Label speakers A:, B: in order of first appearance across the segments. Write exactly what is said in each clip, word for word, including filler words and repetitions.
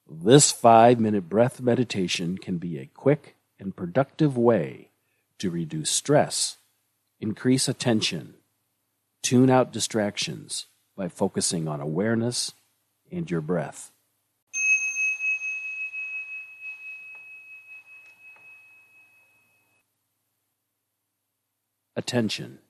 A: This five-minute breath meditation can be a quick and productive way to reduce stress, increase attention, tune out distractions by focusing on awareness and your breath. Attention.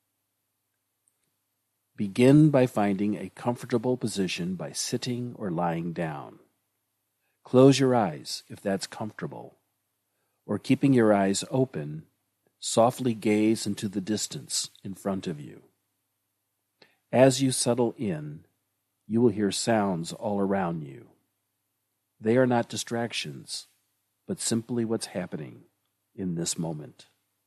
A: Begin by finding a comfortable position by sitting or lying down. Close your eyes if that's comfortable, or keeping your eyes open, softly gaze into the distance in front of you. As you settle in, you will hear sounds all around you. They are not distractions, but simply what's happening in this moment.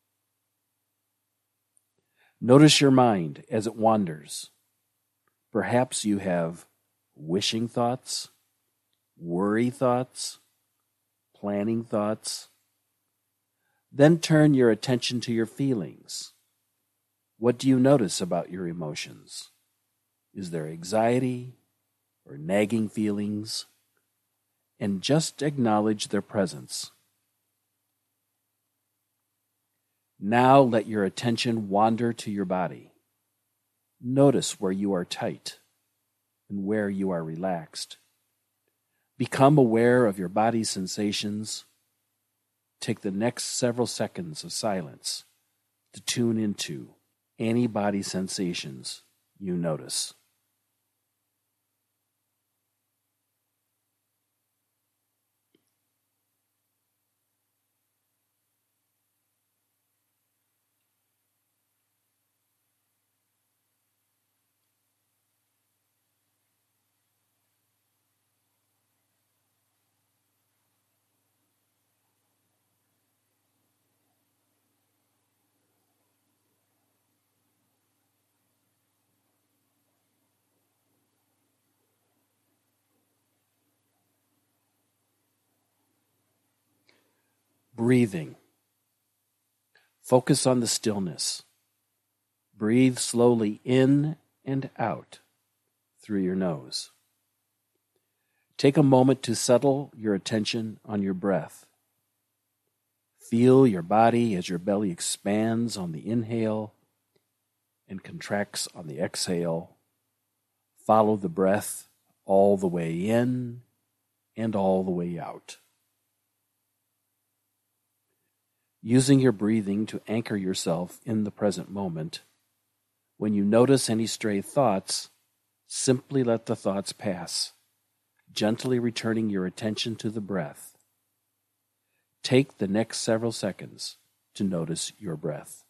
A: Notice your mind as it wanders. Perhaps you have wishing thoughts, worry thoughts, planning thoughts. Then turn your attention to your feelings. What do you notice about your emotions? Is there anxiety or nagging feelings? And just acknowledge their presence. Now let your attention wander to your body. Notice where you are tight and where you are relaxed. Become aware of your body's sensations. Take the next several seconds of silence to tune into any body sensations you notice. Breathing. Focus on the stillness. Breathe slowly in and out through your nose. Take a moment to settle your attention on your breath. Feel your body as your belly expands on the inhale and contracts on the exhale. Follow the breath all the way in and all the way out. Using your breathing to anchor yourself in the present moment, when you notice any stray thoughts, simply let the thoughts pass, gently returning your attention to the breath. Take the next several seconds to notice your breath.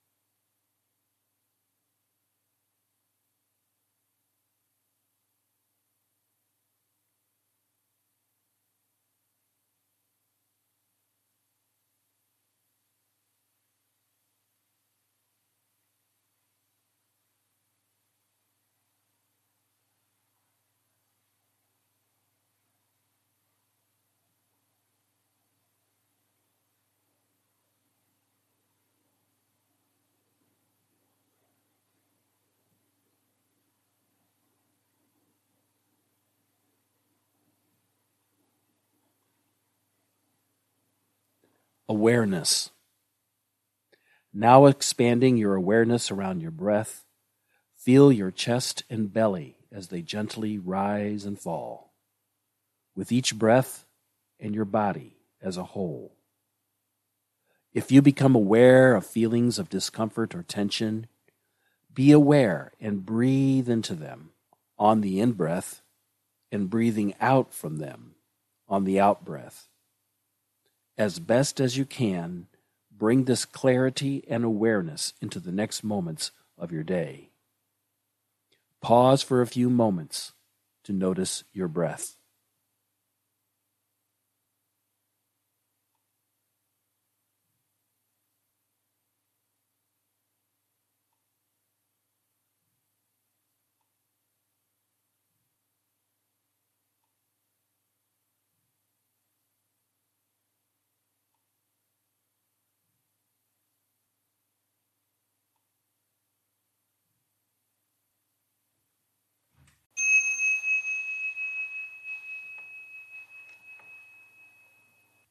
A: Awareness. Now expanding your awareness around your breath, feel your chest and belly as they gently rise and fall, with each breath and your body as a whole. If you become aware of feelings of discomfort or tension, be aware and breathe into them on the in-breath and breathing out from them on the out-breath. As best as you can, bring this clarity and awareness into the next moments of your day. Pause for a few moments to notice your breath.